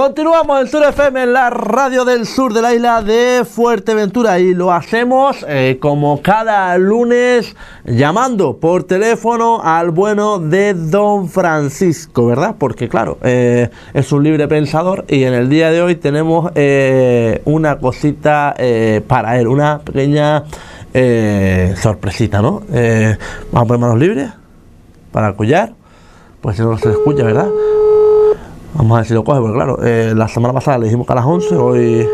Continuamos en Sur FM, en la radio del sur de la isla de Fuerteventura, y lo hacemos como cada lunes llamando por teléfono al bueno de Don Francisco, ¿verdad? Porque claro, es un libre pensador y en el día de hoy tenemos una cosita para él, una pequeña sorpresita, ¿no? Vamos a poner manos libres para el collar, pues si no se escucha, ¿verdad? Vamos a ver si lo coge, porque claro, la semana pasada le dijimos que a las 11, hoy...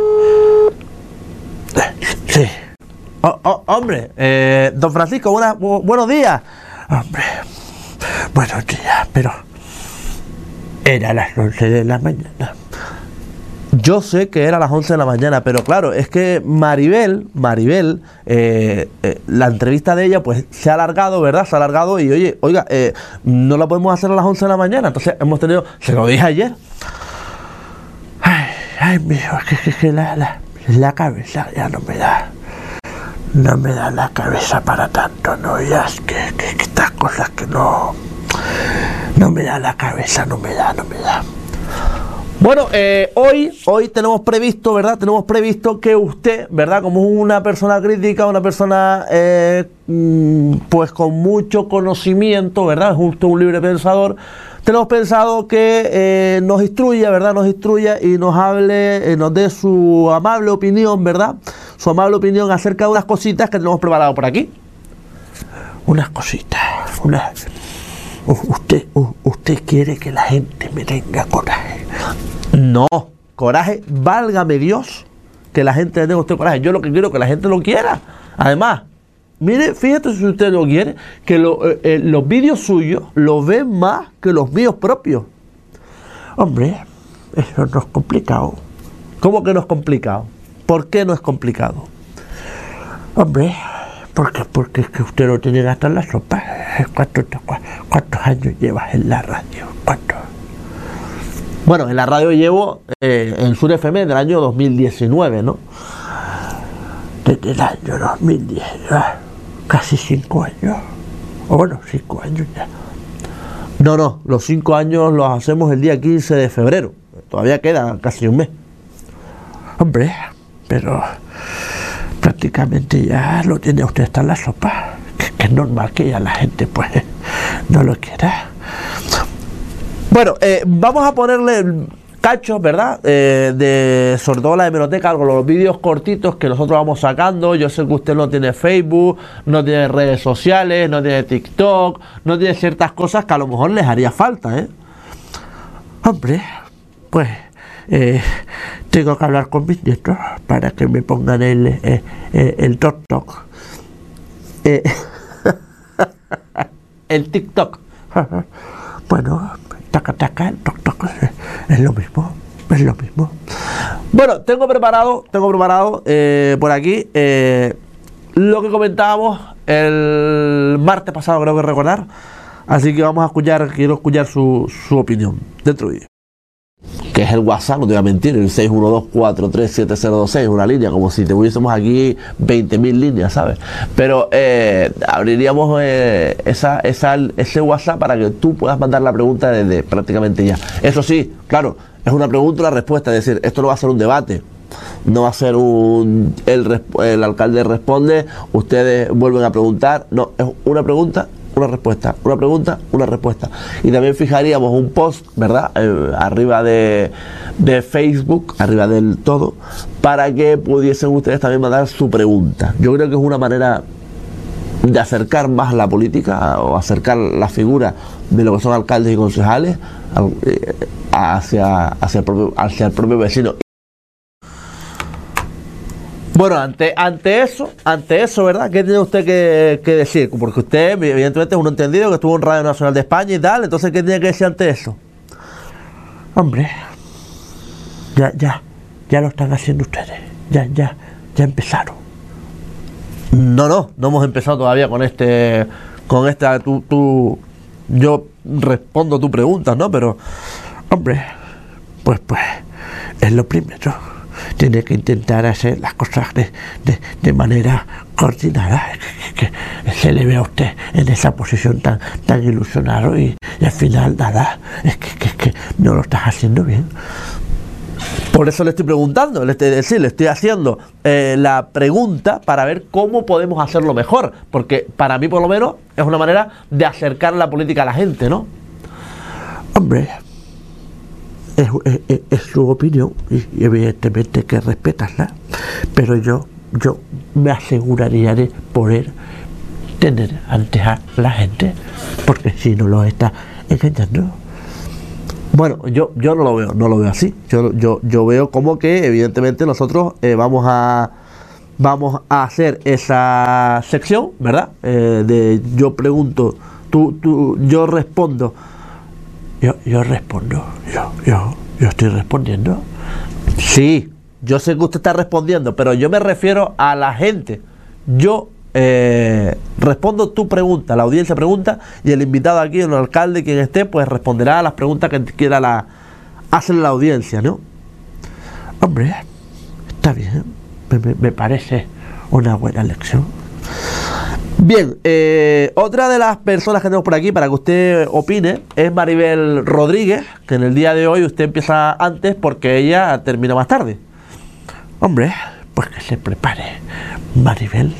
sí. Hombre, Don Francisco, buenos días. Hombre, buenos días, pero era las 11 de la mañana. Yo sé que era a las 11 de la mañana, pero claro, es que Maribel, la entrevista de ella pues se ha alargado, ¿verdad? Se ha alargado y oiga, no la podemos hacer a las 11 de la mañana, entonces hemos tenido, se lo dije ayer. Ay, mijo, que la cabeza ya no me da la cabeza para tanto, ¿no? Ya es que estas cosas que no me da la cabeza, no me da. Bueno, hoy tenemos previsto, ¿verdad? Tenemos previsto que usted, ¿verdad? Como una persona crítica, una persona pues con mucho conocimiento, ¿verdad? Justo un libre pensador, tenemos pensado que nos instruya, ¿verdad? Nos instruya y nos hable, nos dé su amable opinión, ¿verdad? Su amable opinión acerca de unas cositas que tenemos preparado por aquí. Unas cositas, Usted quiere que la gente me tenga coraje. No, coraje, válgame Dios, que la gente tenga usted coraje. Yo lo que quiero es que la gente lo quiera. Además, mire, fíjate si usted lo quiere, que los vídeos suyos los ven más que los míos propios. Hombre, eso no es complicado. ¿Cómo que no es complicado? ¿Por qué no es complicado? Hombre, porque es que usted no tiene que gastar la sopa. ¿Cuántos años llevas en la radio? ¿Cuántos? Bueno, en la radio llevo en Sur FM del año 2019, ¿no? Desde el año 2010, casi 5 años. O bueno, 5 años ya. No, los 5 años los hacemos el día 15 de febrero. Todavía queda casi un mes. Hombre, pero prácticamente ya lo tiene usted hasta en la sopa. Que es normal que ya la gente pues no lo quiera. Bueno, vamos a ponerle cachos, ¿verdad? Sobre todo la hemeroteca, con los vídeos cortitos que nosotros vamos sacando. Yo sé que usted no tiene Facebook, no tiene redes sociales, no tiene TikTok, no tiene ciertas cosas que a lo mejor les haría falta, ¿eh? Hombre, pues tengo que hablar con mis nietos para que me pongan el TikTok. El TikTok. Bueno, taca, el TikTok es lo mismo. Bueno, tengo preparado por aquí lo que comentábamos el martes pasado, creo que recordar. Así que quiero escuchar su opinión dentro de ello. Que es el WhatsApp, no te voy a mentir, el 612-437026, una línea, como si tuviésemos aquí 20.000 líneas, ¿sabes? Pero abriríamos ese WhatsApp para que tú puedas mandar la pregunta desde prácticamente ya. Eso sí, claro, es una pregunta y una respuesta, es decir, esto no va a ser un debate, no va a ser el alcalde responde, ustedes vuelven a preguntar, no, es una pregunta, una respuesta, una pregunta, una respuesta. Y también fijaríamos un post, ¿verdad? Arriba de Facebook, arriba del todo, para que pudiesen ustedes también mandar su pregunta. Yo creo que es una manera de acercar más la política o acercar la figura de lo que son alcaldes y concejales hacia el propio vecino. Bueno, ante eso, ¿verdad? ¿Qué tiene usted que decir? Porque usted, evidentemente, es un entendido que estuvo en Radio Nacional de España y tal, entonces, ¿qué tiene que decir ante eso? Hombre, ya lo están haciendo ustedes, ya empezaron. No hemos empezado todavía con esta, yo respondo tu pregunta, ¿no? Pero, hombre, pues, es lo primero. Tiene que intentar hacer las cosas de manera coordinada, que se le ve a usted en esa posición tan ilusionado y al final nada, es que no lo estás haciendo bien. Por eso le estoy preguntando, le estoy haciendo la pregunta para ver cómo podemos hacerlo mejor, porque para mí por lo menos es una manera de acercar la política a la gente, ¿no? Hombre, es su opinión y evidentemente hay que respetarla, pero yo me aseguraría de poder tener antes a la gente, porque si no los está engañando. Bueno, yo no lo veo así. Yo veo como que evidentemente nosotros vamos a hacer esa sección, ¿verdad? De yo pregunto, yo respondo. Yo respondo, yo estoy respondiendo. Sí, yo sé que usted está respondiendo, pero yo me refiero a la gente. Yo respondo tu pregunta, la audiencia pregunta, y el invitado aquí, el alcalde, quien esté, pues responderá a las preguntas que quiera hacerle la audiencia, ¿no? Hombre, está bien, me parece una buena lección. Bien, otra de las personas que tenemos por aquí para que usted opine es Maribel Rodríguez, que en el día de hoy usted empieza antes porque ella termina más tarde. Hombre, pues que se prepare, Maribel.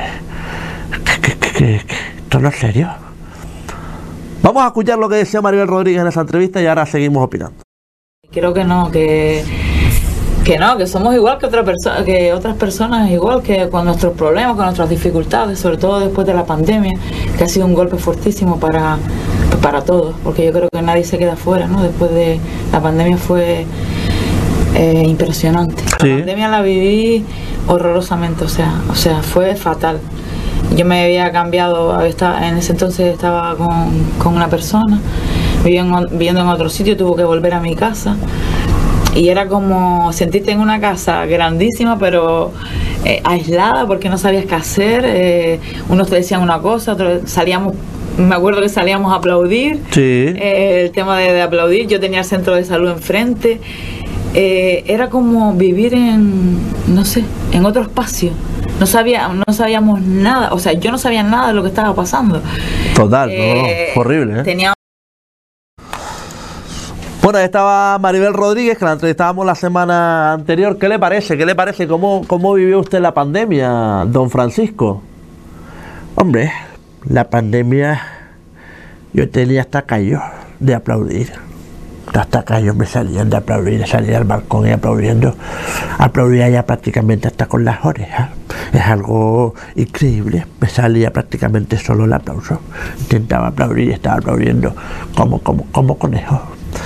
¿Esto no es serio? Vamos a escuchar lo que decía Maribel Rodríguez en esa entrevista y ahora seguimos opinando. Creo que no, que somos igual que otras personas, igual que con nuestros problemas, con nuestras dificultades, sobre todo después de la pandemia, que ha sido un golpe fortísimo para todos, porque yo creo que nadie se queda fuera, ¿no? Después de la pandemia fue impresionante. Sí. La pandemia la viví horrorosamente, o sea, fue fatal. Yo me había cambiado, en ese entonces estaba con una persona, viviendo en otro sitio, tuve que volver a mi casa. Y era como sentirte en una casa grandísima, pero aislada, porque no sabías qué hacer. Unos te decían una cosa, otros salíamos, me acuerdo que salíamos a aplaudir. Sí. El tema de aplaudir, yo tenía el centro de salud enfrente. Era como vivir no sé, en otro espacio. No sabíamos nada, o sea, yo no sabía nada de lo que estaba pasando. Total, no, horrible, ¿eh? Bueno, ahí estaba Maribel Rodríguez, que la entrevistábamos la semana anterior. ¿Qué le parece? ¿Cómo vivió usted la pandemia, don Francisco? Hombre, la pandemia, yo tenía hasta callo de aplaudir. Hasta callo me salían de aplaudir, salir al balcón y aplaudía ya prácticamente hasta con las orejas. Es algo increíble, me salía prácticamente solo el aplauso. Intentaba aplaudir y estaba aplaudiendo como conejo.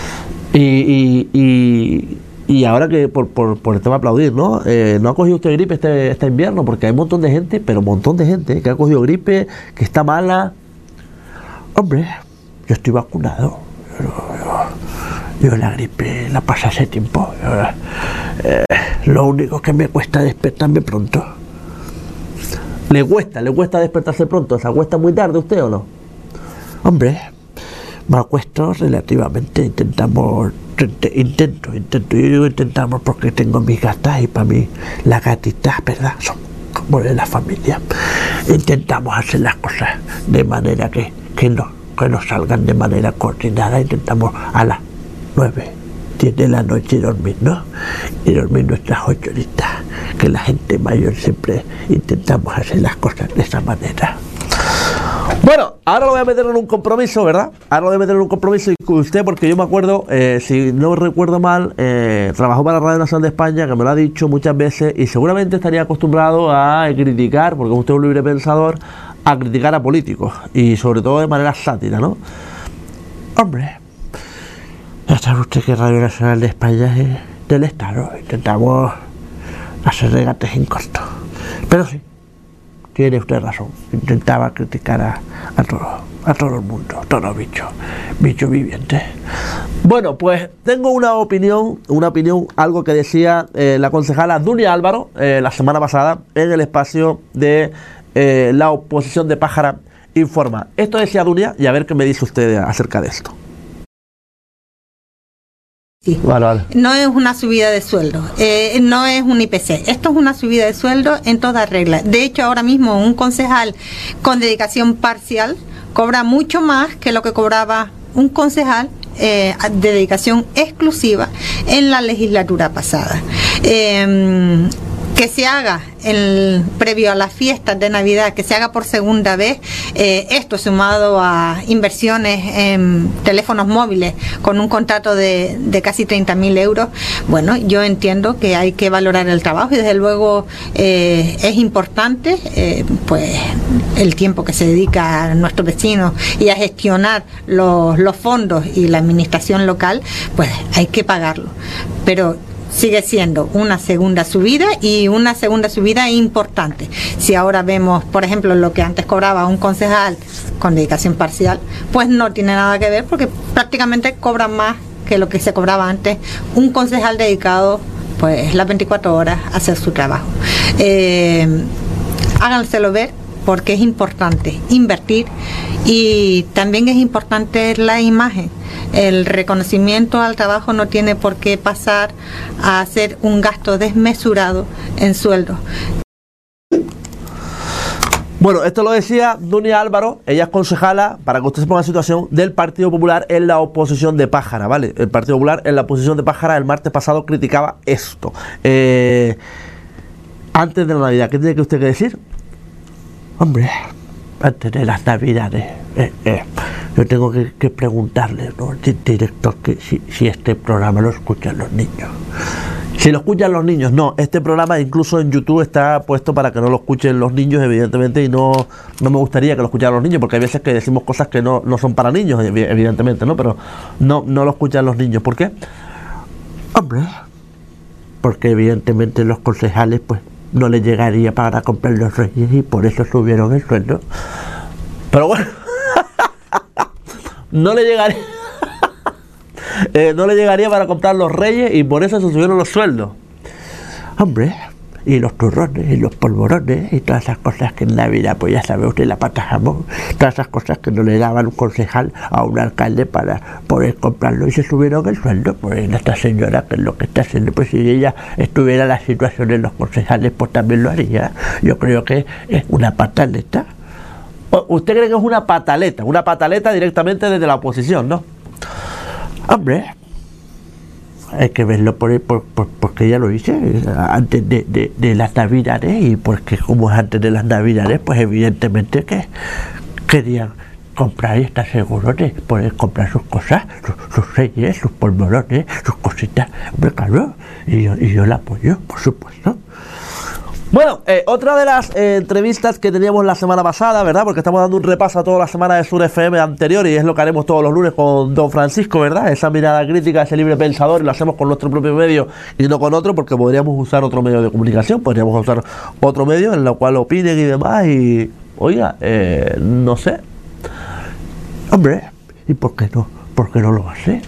Y ahora que por el tema de aplaudir, ¿no? ¿No ha cogido usted gripe este invierno? Porque hay un montón de gente, pero un montón de gente que ha cogido gripe, que está mala. Hombre, yo estoy vacunado. Yo la gripe la pasé hace tiempo. Lo único que me cuesta despertarme pronto. ¿Le cuesta despertarse pronto? ¿Se acuesta muy tarde usted o no? Hombre, me acuesto relativamente, intento, yo digo intentamos porque tengo mis gatas y para mí las gatitas, ¿verdad? Son como de la familia. Intentamos hacer las cosas de manera que no salgan de manera coordinada. Intentamos a las 9, 10 de la noche dormir, ¿no? Y dormir nuestras 8 horitas, que la gente mayor siempre intentamos hacer las cosas de esa manera. Bueno, ahora lo voy a meter en un compromiso, ¿verdad? Ahora lo voy a meter en un compromiso con usted, porque yo me acuerdo, si no recuerdo mal, trabajó para la Radio Nacional de España, que me lo ha dicho muchas veces, y seguramente estaría acostumbrado a criticar, porque usted es un libre pensador, a criticar a políticos, y sobre todo de manera sátira, ¿no? Hombre, ya sabe usted que Radio Nacional de España es del Estado, intentamos hacer regates sin costo, pero sí. Tiene usted razón, intentaba criticar a todo el mundo, todos los bichos vivientes. Bueno, pues tengo una opinión, algo que decía la concejala Dunia Álvaro la semana pasada en el espacio de la oposición de Pájara Informa. Esto decía Dunia y a ver qué me dice usted acerca de esto. Sí. Vale. No es una subida de sueldo, no es un IPC, esto es una subida de sueldo en toda regla. De hecho, ahora mismo un concejal con dedicación parcial cobra mucho más que lo que cobraba un concejal de dedicación exclusiva en la legislatura pasada. Que se haga previo a las fiestas de Navidad, que se haga por segunda vez, esto sumado a inversiones en teléfonos móviles con un contrato de casi 30.000 euros, bueno, yo entiendo que hay que valorar el trabajo y desde luego es importante pues el tiempo que se dedica a nuestros vecinos y a gestionar los fondos y la administración local, pues hay que pagarlo, pero sigue siendo una segunda subida y una segunda subida importante. Si ahora vemos, por ejemplo, lo que antes cobraba un concejal con dedicación parcial, pues no tiene nada que ver porque prácticamente cobran más que lo que se cobraba antes un concejal dedicado pues las 24 horas a hacer su trabajo. Háganselo ver porque es importante invertir y también es importante la imagen. El reconocimiento al trabajo no tiene por qué pasar a hacer un gasto desmesurado en sueldos. Bueno, esto lo decía Dunia Álvaro, ella es concejala, para que usted se ponga en situación, del Partido Popular en la oposición de Pájara, ¿vale? El Partido Popular en la oposición de Pájara el martes pasado criticaba esto. Antes de la Navidad, ¿qué tiene que usted que decir? Hombre, antes de las Navidades, yo tengo que preguntarle, ¿no?, al director, que si este programa lo escuchan los niños. Si lo escuchan los niños, no. Este programa incluso en YouTube está puesto para que no lo escuchen los niños, evidentemente, y no me gustaría que lo escucharan los niños, porque hay veces que decimos cosas que no son para niños, evidentemente, ¿no? Pero no lo escuchan los niños. ¿Por qué? Hombre, porque evidentemente los concejales, pues, no les llegaría para comprar los reyes y por eso subieron el sueldo. Pero bueno, no le llegaría no le llegaría para comprar los reyes y por eso se subieron los sueldos. Hombre, y los turrones y los polvorones y todas esas cosas que en Navidad, pues ya sabe usted, la pata jamón, todas esas cosas que no le daban un concejal a un alcalde para poder comprarlo y se subieron el sueldo. Pues esta señora, que es lo que está haciendo, pues si ella estuviera en la situación de los concejales, pues también lo haría. Yo creo que es una pataleta. ¿Usted cree que es una pataleta? Una pataleta directamente desde la oposición, ¿no? Hombre, hay que verlo porque ya lo hice antes de las Navidades, y porque como es antes de las Navidades, pues evidentemente que querían comprar y estar seguros de poder comprar sus cosas, sus reyes, sus polvorones, sus cositas. Hombre, claro, y yo la apoyo, por supuesto. Bueno, otra de las entrevistas que teníamos la semana pasada, ¿verdad? Porque estamos dando un repaso a toda la semana de Sur FM anterior y es lo que haremos todos los lunes con Don Francisco, ¿verdad? Esa mirada crítica, ese libre pensador, y lo hacemos con nuestro propio medio y no con otro, porque podríamos usar otro medio de comunicación, podríamos usar otro medio en el cual opinen y demás y, oiga, no sé. Hombre, ¿y por qué no? ¿Por qué no lo hace?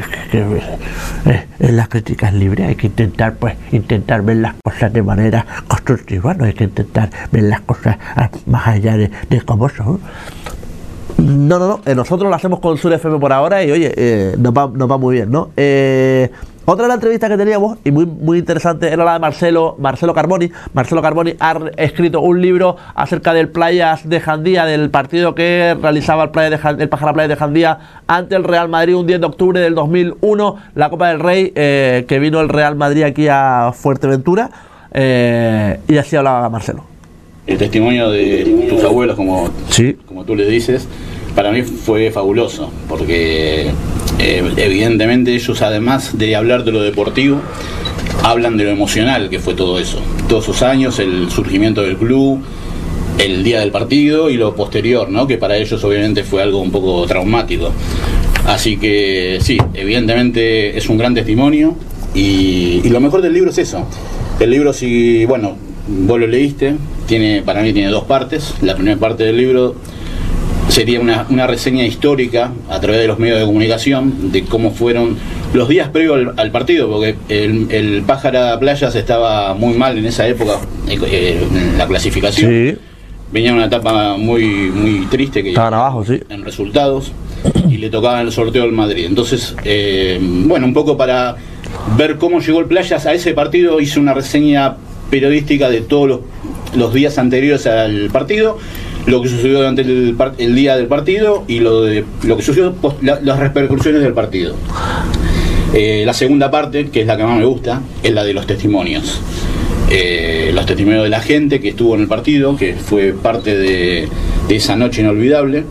La crítica es libre, hay que intentar ver las cosas de manera constructiva, no hay que intentar ver las cosas más allá de cómo son. No, nosotros lo hacemos con Sur FM por ahora y oye, nos va muy bien, ¿no? Otra de las entrevistas que teníamos, y muy interesante, era la de Marcelo Carboni. Marcelo Carboni ha escrito un libro acerca del Playas de Jandía, del partido que realizaba el Pájara Playas de Jandía ante el Real Madrid un 10 de octubre del 2001, la Copa del Rey, que vino el Real Madrid aquí a Fuerteventura, y así hablaba Marcelo. El testimonio de tus abuelos, como tú les dices, para mí fue fabuloso, porque evidentemente ellos, además de hablar de lo deportivo, hablan de lo emocional que fue todo eso, todos esos años, el surgimiento del club, el día del partido y lo posterior, ¿no? Que para ellos obviamente fue algo un poco traumático. Así que sí, evidentemente es un gran testimonio y lo mejor del libro es eso. El libro, si, bueno, vos lo leíste, para mí tiene dos partes. La primera parte del libro sería una reseña histórica a través de los medios de comunicación de cómo fueron los días previos al partido, porque el Pájara Playas estaba muy mal en esa época en la clasificación. Sí. Venía una etapa muy triste, que estaban abajo, sí, en resultados, y le tocaba el sorteo al Madrid. Entonces, bueno, un poco para ver cómo llegó el Playas a ese partido, hice una reseña periodística de todos los días anteriores al partido. lo que sucedió durante el día del partido y lo que sucedió, las repercusiones del partido. La segunda parte, que es la que más me gusta, es la de los testimonios. Los testimonios de la gente que estuvo en el partido, que fue parte de esa noche inolvidable.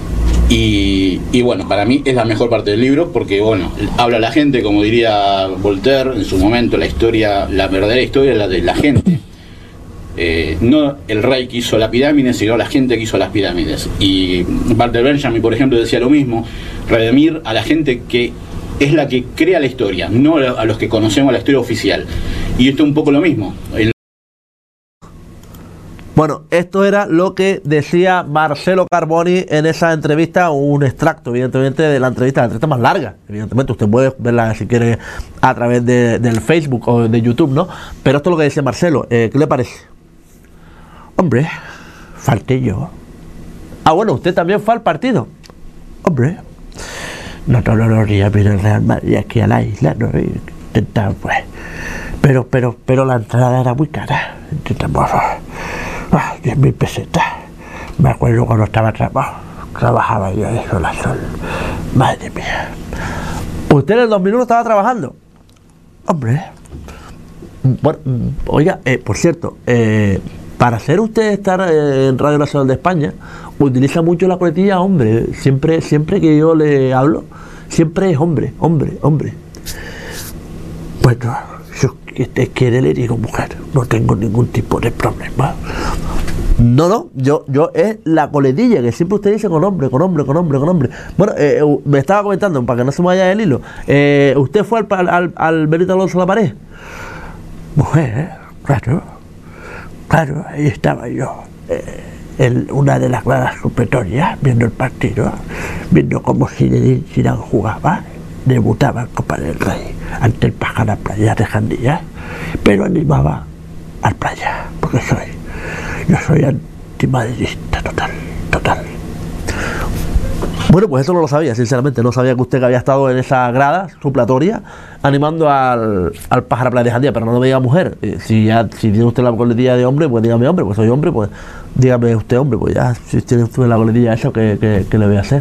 Y bueno, para mí es la mejor parte del libro porque, bueno, habla la gente, como diría Voltaire en su momento, la verdadera historia es la de la gente. No el rey que hizo la pirámide, sino la gente que hizo las pirámides. Y Walter Benjamin, por ejemplo, decía lo mismo: redimir a la gente que es la que crea la historia, no a los que conocemos la historia oficial. Y esto es un poco lo mismo. Bueno, esto era lo que decía Marcelo Carboni en esa entrevista, un extracto, evidentemente, de la entrevista más larga. Evidentemente, usted puede verla si quiere a través del Facebook o de YouTube, ¿no? Pero esto es lo que decía Marcelo. ¿Qué le parece? Hombre, falté yo. Ah, bueno, usted también fue al partido. Hombre, no todos los días viene el Real Madrid aquí a la isla, ¿no? Y intentaba, pues. Pero la entrada era muy cara. Intentamos 10.000 pesetas. Me acuerdo cuando estaba trabajaba yo de sol a sol. Madre mía. ¿Usted en el 2001 estaba trabajando? Hombre. Bueno, oiga, por cierto, para hacer usted estar en Radio Nacional de España, utiliza mucho la coletilla hombre. Siempre que yo le hablo, siempre es hombre. Bueno, yo que usted quiere le digo mujer, no tengo ningún tipo de problema. No, yo es la coletilla que siempre usted dice con hombre. Bueno, me estaba comentando, para que no se me vaya el hilo, ¿usted fue al Benito Alonso La Pared? Mujer, claro, ahí estaba yo, en una de las gradas supletorias, viendo el partido, viendo cómo Zinedine Zidane jugaba, debutaba en Copa del Rey ante el Pájara Playa de Jandía, pero animaba al Playa, porque yo soy antimadridista total. Bueno, pues eso no lo sabía, sinceramente. No sabía que usted había estado en esa grada suplatoria animando al Pájaro Playa de Jandía, pero no me diga mujer. Si tiene usted la coletilla de hombre, pues dígame hombre, pues soy hombre, pues dígame usted hombre, pues ya, si tiene usted la coletilla eso, ¿qué le voy a hacer?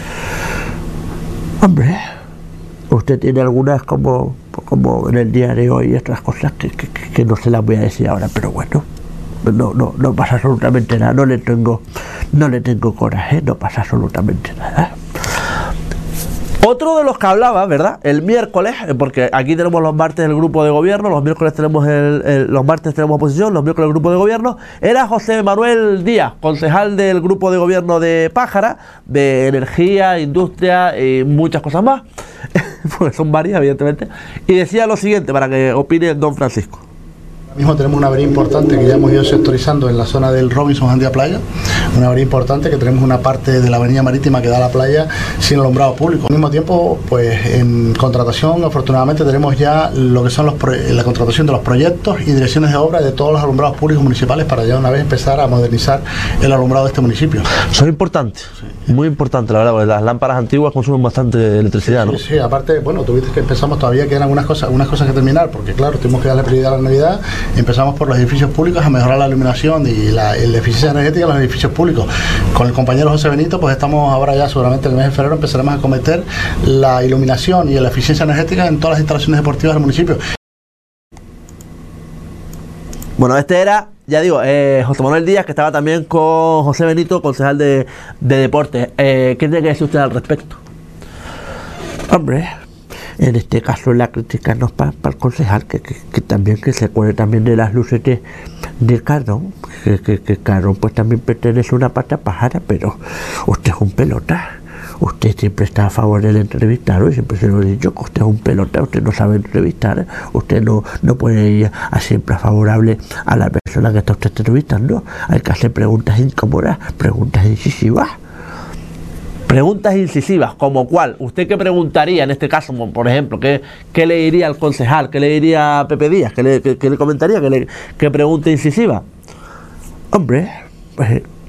Hombre, usted tiene algunas como en el día de hoy y otras cosas que no se las voy a decir ahora, pero bueno. No pasa absolutamente nada, no le tengo coraje, no pasa absolutamente nada. Otro de los que hablaba, ¿verdad? El miércoles, porque aquí tenemos los martes el grupo de gobierno, los miércoles tenemos los martes tenemos oposición, los miércoles el grupo de gobierno, era José Manuel Díaz, concejal del grupo de gobierno de Pájara, de energía, industria y muchas cosas más, porque son varias evidentemente, y decía lo siguiente para que opine don Francisco. Mismo tenemos una avería importante que ya hemos ido sectorizando en la zona del Robinson Jandía Playa, una avería importante que tenemos una parte de la avenida marítima que da a la playa sin alumbrado público. Al mismo tiempo, pues en contratación, afortunadamente tenemos ya lo que son la contratación de los proyectos y direcciones de obra de todos los alumbrados públicos municipales para ya una vez empezar a modernizar el alumbrado de este municipio. Son importantes, sí. Muy importantes, la verdad, porque las lámparas antiguas consumen bastante electricidad, ¿no? Sí, aparte, bueno, tuviste que empezamos todavía, quedan algunas cosas que terminar, porque claro, tuvimos que darle prioridad a la Navidad. Empezamos por los edificios públicos a mejorar la iluminación y la eficiencia energética de los edificios públicos. Con el compañero José Benito, pues estamos ahora ya, seguramente en el mes de febrero, empezaremos a acometer la iluminación y la eficiencia energética en todas las instalaciones deportivas del municipio. Bueno, este era, ya digo, José Manuel Díaz, que estaba también con José Benito, concejal de deportes. ¿Qué tiene que decir usted al respecto? Hombre, en este caso la crítica no es para el concejal, que también que se acuerde también de las luces de Cardón, que Cardón pues también pertenece a una pata Pájara, pero usted es un pelota, usted siempre está a favor del entrevistado y siempre se lo he dicho que usted es un pelota, usted no sabe entrevistar, usted no puede ir a siempre favorable a la persona que está usted entrevistando, hay que hacer preguntas incómodas, preguntas incisivas. Preguntas incisivas, ¿como cuál? ¿Usted qué preguntaría en este caso, por ejemplo? ¿Qué le diría al concejal? ¿Qué le diría a Pepe Díaz? ¿Qué le comentaría? ¿Qué pregunta incisiva? Hombre, pues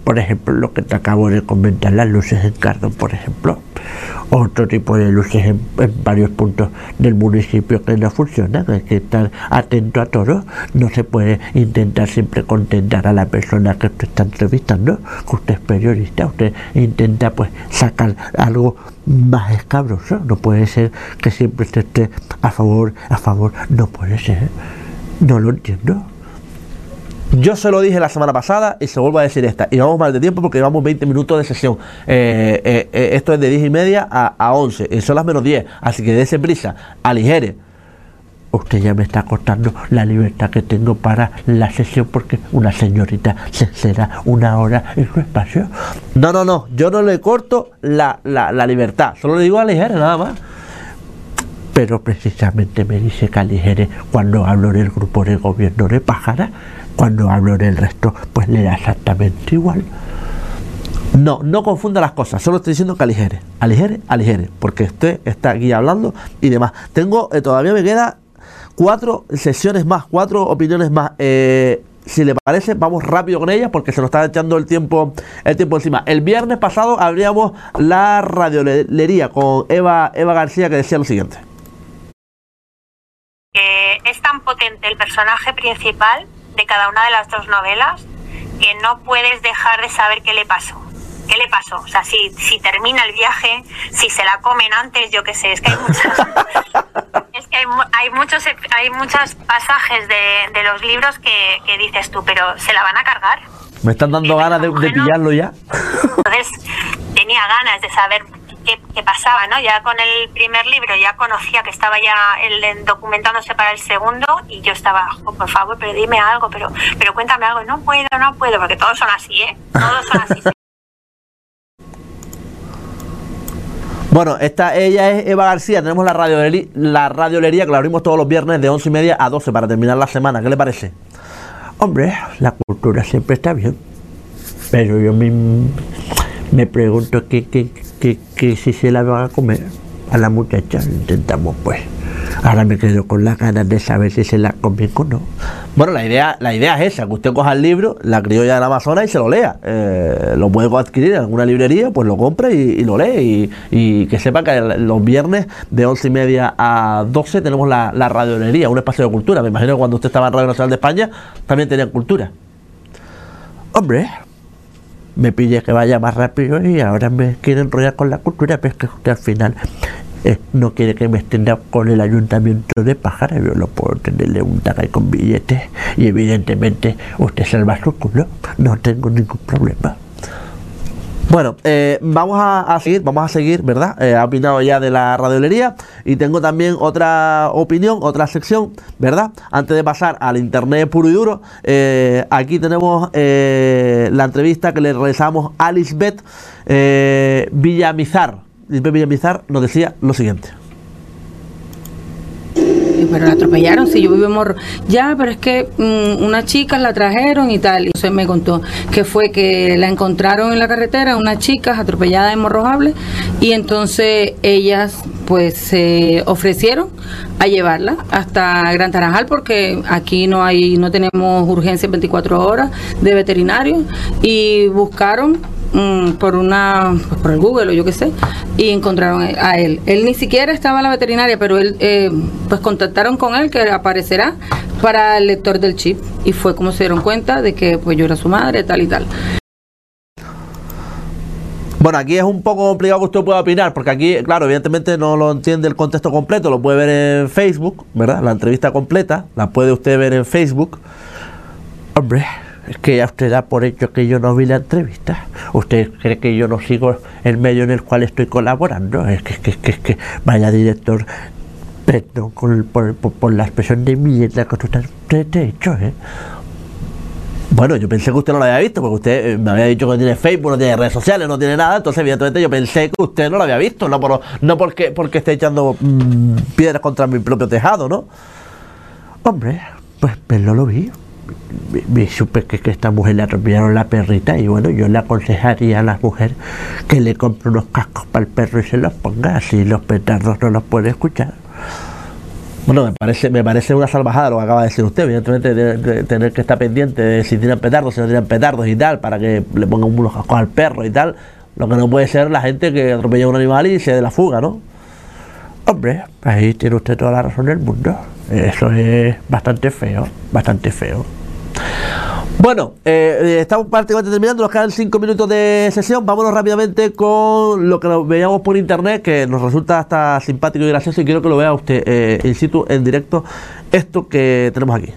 Por ejemplo, lo que te acabo de comentar, las luces en Cardón, por ejemplo. Otro tipo de luces en varios puntos del municipio que no funcionan. Hay que estar atento a todo. No se puede intentar siempre contentar a la persona que usted está entrevistando, que usted es periodista. Usted intenta pues sacar algo más escabroso. No puede ser que siempre usted esté a favor. No puede ser. No lo entiendo. Yo se lo dije la semana pasada y se vuelvo a decir esta. Y vamos mal de tiempo porque llevamos 20 minutos de sesión. Esto es de 10:30 a 11. Y son las menos 10. Así que dése prisa, aligere. Usted ya me está cortando la libertad que tengo para la sesión porque una señorita será 1 hora en su espacio. No. Yo no le corto la libertad. Solo le digo aligere, nada más. Pero precisamente me dice que aligere cuando hablo del grupo de gobierno de Pájara. Cuando hablo del resto, pues le da exactamente igual. No confunda las cosas, solo estoy diciendo que aligere, porque usted está aquí hablando y demás. Todavía me queda 4 sesiones más, 4 opiniones más. Si le parece, vamos rápido con ellas porque se nos está echando el tiempo encima. El viernes pasado abríamos la radiolería con Eva García, que decía lo siguiente. Es tan potente el personaje principal de cada una de las 2 novelas que no puedes dejar de saber qué le pasó. O sea, si termina el viaje, si se la comen antes, yo qué sé, es que hay muchas hay muchos pasajes de los libros que dices tú, pero ¿se la van a cargar? Me están dando ganas de pillarlo ya. Entonces tenía ganas de saber qué pasaba, ¿no? Ya con el primer libro ya conocía que estaba ya documentándose para el segundo y yo estaba, por favor, pero dime algo, pero cuéntame algo. No puedo, porque todos son así, ¿eh? Todos son así. Bueno, ella es Eva García. Tenemos la radiolería que la abrimos todos los viernes de 11:30 a 12 para terminar la semana. ¿Qué le parece? Hombre, la cultura siempre está bien, pero yo me pregunto que si se la van a comer a la muchacha. Intentamos pues. Ahora me quedo con las ganas de saber si se la comen o no. Bueno, la idea es esa, que usted coja el libro, La criolla del Amazonas, y se lo lea. Lo puede adquirir en alguna librería, pues lo compra y lo lee. Y que sepa que los viernes de 11:30 a 12 tenemos la radiolería, un espacio de cultura. Me imagino que cuando usted estaba en Radio Nacional de España también tenía cultura. Hombre, me pille que vaya más rápido y ahora me quiere enrollar con la cultura, pero es que usted al final no quiere que me extienda con el ayuntamiento de Pájara. Yo no puedo tenerle un tagay con billetes y evidentemente usted salva su culo, no tengo ningún problema. Bueno, vamos a seguir, ¿verdad? Ha opinado ya de la radiolería y tengo también otra opinión, otra sección, ¿verdad? Antes de pasar al internet puro y duro, aquí tenemos la entrevista que le realizamos a Lisbeth Villamizar. Lisbeth Villamizar nos decía lo siguiente. Pero la atropellaron, si yo vivo en Morro. Ya, pero es que unas chicas la trajeron y tal. Y entonces me contó que fue que la encontraron en la carretera, unas chicas atropelladas en Morrojable, y entonces ellas pues se ofrecieron a llevarla hasta Gran Tarajal, porque aquí no tenemos urgencias 24 horas de veterinarios, y buscaron por el Google o yo qué sé, y encontraron a él. Él ni siquiera estaba en la veterinaria, pero él pues contactaron con él, que aparecerá para el lector del chip, y fue como se dieron cuenta de que pues yo era su madre, tal y tal. Bueno, aquí es un poco complicado que usted pueda opinar, porque aquí, claro, evidentemente no lo entiende el contexto completo, lo puede ver en Facebook, ¿verdad? La entrevista completa la puede usted ver en Facebook. Hombre, es que ya usted da por hecho que yo no vi la entrevista. ¿Usted cree que yo no sigo el medio en el cual estoy colaborando? Es que vaya director, perdón por la expresión de mierda que usted te ha hecho, ¿eh? Bueno, yo pensé que usted no lo había visto, porque usted me había dicho que no tiene Facebook, no tiene redes sociales, no tiene nada, entonces evidentemente yo pensé que usted no lo había visto, no porque esté echando piedras contra mi propio tejado, ¿no? Hombre, pues no lo vi. Supe que esta mujer le atropellaron la perrita, y bueno, yo le aconsejaría a la mujer que le compre unos cascos para el perro y se los ponga, así los petardos no los puede escuchar. Bueno, me parece una salvajada lo que acaba de decir usted. Evidentemente, de tener que estar pendiente de si tiran petardos, si no tiran petardos y tal, para que le pongan unos cascos al perro y tal. Lo que no puede ser la gente que atropella a un animal y se dé la fuga, ¿no? Hombre, ahí tiene usted toda la razón del mundo. Eso es bastante feo, bastante feo. Bueno, estamos prácticamente terminando, nos quedan 5 minutos de sesión. Vámonos rápidamente con lo que nos veíamos por internet, que nos resulta hasta simpático y gracioso, y quiero que lo vea usted in situ, en directo, esto que tenemos aquí.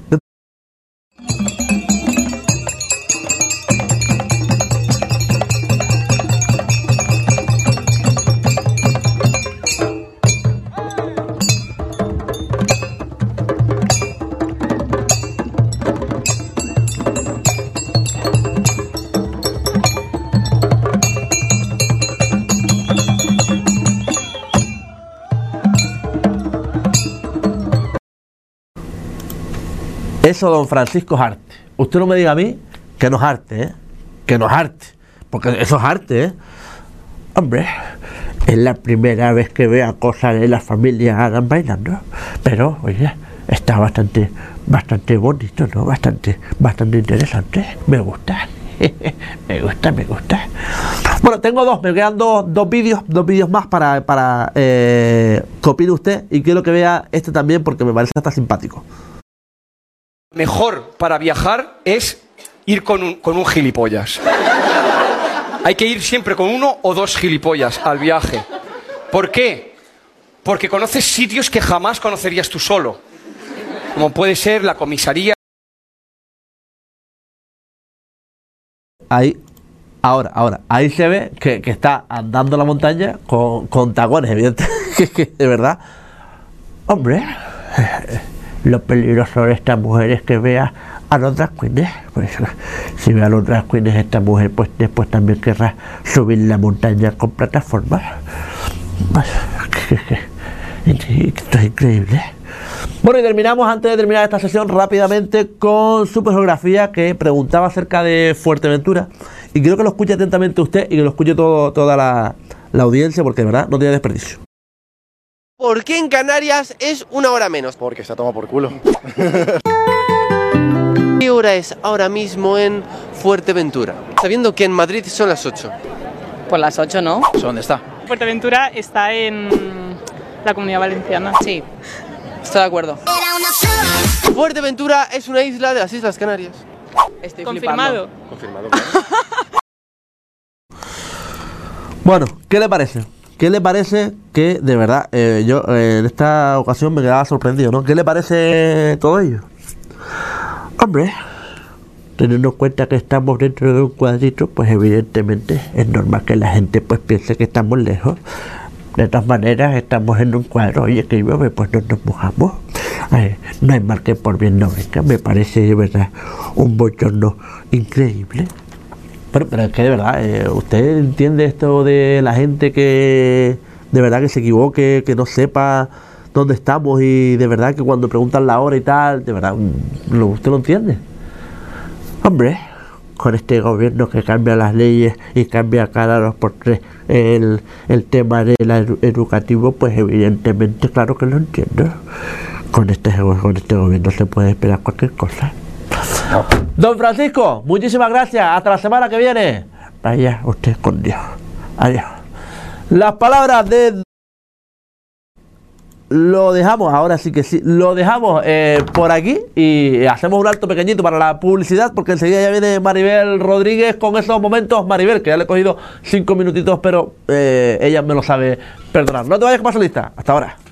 Eso, don Francisco, es arte. Usted no me diga a mí que no es arte, ¿eh? Que no es arte. Porque eso es arte, ¿eh? Hombre, es la primera vez que veo cosas de la familia Adam bailando. Pero, oye, está bastante bonito, ¿no? Bastante interesante. Me gusta. me gusta. Bueno, tengo dos, me quedan dos vídeos más para que opine usted. Y quiero que vea este también porque me parece hasta simpático. Mejor para viajar es ir con un gilipollas. Hay que ir siempre con uno o dos gilipollas al viaje. ¿Por qué? Porque conoces sitios que jamás conocerías tú solo. Como puede ser la comisaría. Ahí, ahora, ahí se ve que está andando la montaña con tacones, evidentemente, de verdad. Hombre, lo peligroso de esta mujer es que vea a los drag queens. Pues, si ve a los drag queens, esta mujer pues después también querrá subir la montaña con plataformas. Esto es increíble. Bueno, y terminamos, antes de terminar esta sesión, rápidamente con Supergeografía, que preguntaba acerca de Fuerteventura. Y quiero que lo escuche atentamente usted y que lo escuche toda la audiencia, porque de verdad no tiene desperdicio. ¿Por qué en Canarias es 1 hora menos? Porque se ha tomado por culo. ¿Qué hora es ahora mismo en Fuerteventura? Sabiendo que en Madrid son las 8. Pues las 8, ¿no? ¿Dónde está? Fuerteventura está en la Comunidad Valenciana. Sí, estoy de acuerdo. Fuerteventura es una isla de las Islas Canarias. Estoy confirmado. Confirmado, claro. Bueno, ¿qué le parece? ¿Qué le parece que, de verdad, yo en esta ocasión me quedaba sorprendido, ¿no? ¿Qué le parece todo ello? Hombre, teniendo en cuenta que estamos dentro de un cuadrito, pues evidentemente es normal que la gente pues piense que estamos lejos. De todas maneras, estamos en un cuadro, oye, que llueve, pues no nos mojamos. No hay mal que por bien no venga, me parece de verdad un bochorno increíble. Pero es que de verdad, ¿usted entiende esto de la gente que de verdad que se equivoque, que no sepa dónde estamos y de verdad que cuando preguntan la hora y tal, de verdad, ¿usted lo entiende? Hombre, con este gobierno que cambia las leyes y cambia cada 2 por 3 el tema del educativo, pues evidentemente claro que lo entiendo. Con este gobierno se puede esperar cualquier cosa. Don Francisco, muchísimas gracias. Hasta la semana que viene. Vaya usted con Dios. Adiós. Las palabras de... Lo dejamos, ahora sí que sí. Lo dejamos por aquí y hacemos un alto pequeñito para la publicidad, porque enseguida ya viene Maribel Rodríguez con esos momentos. Maribel, que ya le he cogido 5 minutitos, pero ella me lo sabe perdonar. No te vayas, que paso lista. Hasta ahora.